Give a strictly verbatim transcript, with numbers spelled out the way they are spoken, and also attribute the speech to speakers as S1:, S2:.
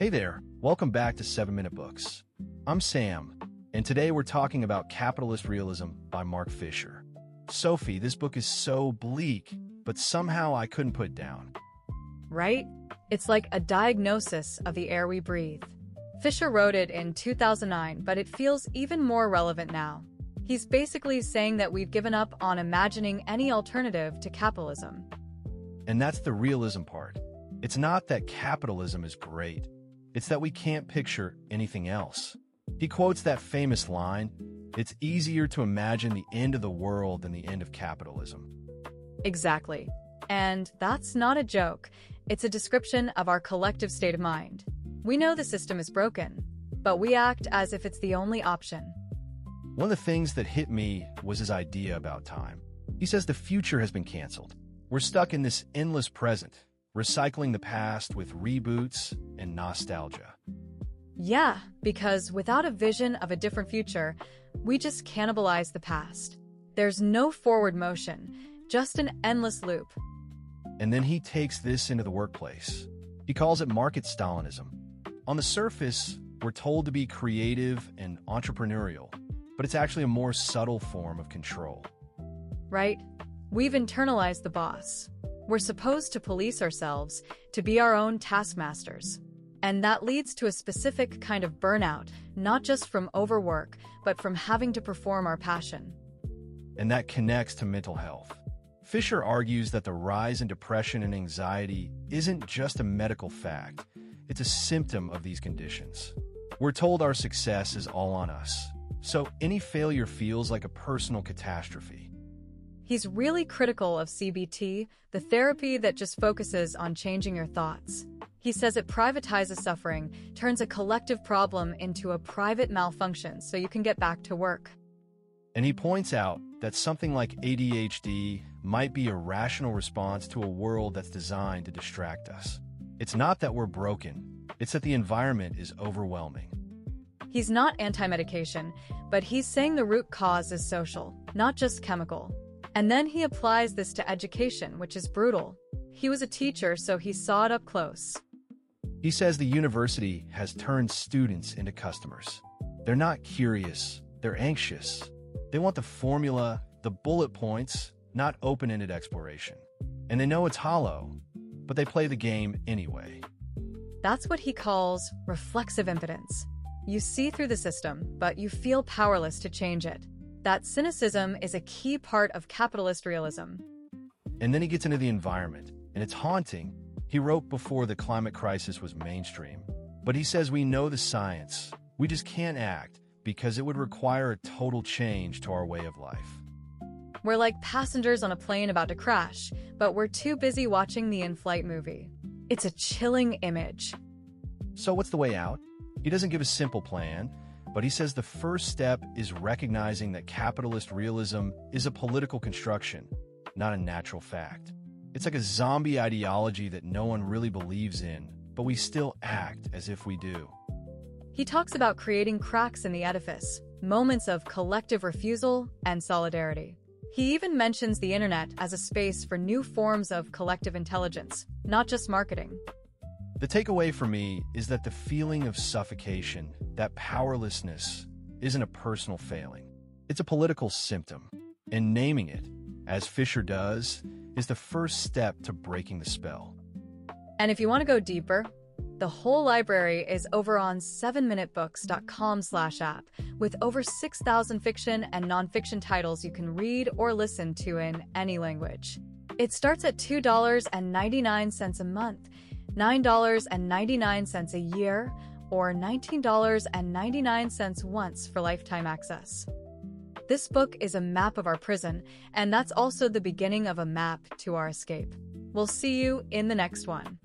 S1: Hey there, welcome back to seven minute Books. I'm Sam, and today we're talking about Capitalist Realism by Mark Fisher. Sophie, this book is so bleak, but somehow I couldn't put it down.
S2: Right? It's like a diagnosis of the air we breathe. Fisher wrote it in two thousand nine, but it feels even more relevant now. He's basically saying that we've given up on imagining any alternative to capitalism.
S1: And that's the realism part. It's not that capitalism is great. It's that we can't picture anything else. He quotes that famous line, "It's easier to imagine the end of the world than the end of capitalism."
S2: Exactly. And that's not a joke. It's a description of our collective state of mind. We know the system is broken, but we act as if it's the only option.
S1: One of the things that hit me was his idea about time. He says the future has been canceled. We're stuck in this endless present, recycling the past with reboots and nostalgia.
S2: Yeah, because without a vision of a different future, we just cannibalize the past. There's no forward motion, just an endless loop.
S1: And then he takes this into the workplace. He calls it market Stalinism. On the surface, we're told to be creative and entrepreneurial, but it's actually a more subtle form of control.
S2: Right? We've internalized the boss. We're supposed to police ourselves, to be our own taskmasters. And that leads to a specific kind of burnout, not just from overwork, but from having to perform our passion.
S1: And that connects to mental health. Fisher argues that the rise in depression and anxiety isn't just a medical fact, it's a symptom of these conditions. We're told our success is all on us, so any failure feels like a personal catastrophe.
S2: He's really critical of C B T, the therapy that just focuses on changing your thoughts. He says it privatizes suffering, turns a collective problem into a private malfunction so you can get back to work.
S1: And he points out that something like A D H D might be a rational response to a world that's designed to distract us. It's not that we're broken, it's that the environment is overwhelming.
S2: He's not anti-medication, but he's saying the root cause is social, not just chemical. And then he applies this to education, which is brutal. He was a teacher, so he saw it up close.
S1: He says the university has turned students into customers. They're not curious, they're anxious. They want the formula, the bullet points, not open-ended exploration. And they know it's hollow, but they play the game anyway.
S2: That's what he calls reflexive impotence. You see through the system, but you feel powerless to change it. That cynicism is a key part of capitalist realism.
S1: And then he gets into the environment, and it's haunting. He wrote before the climate crisis was mainstream. But he says we know the science. We just can't act because it would require a total change to our way of life.
S2: We're like passengers on a plane about to crash, but we're too busy watching the in-flight movie. It's a chilling image.
S1: So what's the way out? He doesn't give a simple plan, but he says the first step is recognizing that capitalist realism is a political construction, not a natural fact. It's like a zombie ideology that no one really believes in, but we still act as if we do.
S2: He talks about creating cracks in the edifice, moments of collective refusal and solidarity. He even mentions the internet as a space for new forms of collective intelligence, not just marketing.
S1: The takeaway for me is that the feeling of suffocation, that powerlessness, isn't a personal failing. It's a political symptom, and naming it, as Fisher does, is the first step to breaking the spell.
S2: And if you want to go deeper, the whole library is over on seven minute books dot com slash app, with over six thousand fiction and nonfiction titles you can read or listen to in any language. It starts at two dollars and ninety-nine cents a month, nine dollars and ninety-nine cents a year, or nineteen dollars and ninety-nine cents once for lifetime access. This book is a map of our prison, and that's also the beginning of a map to our escape. We'll see you in the next one.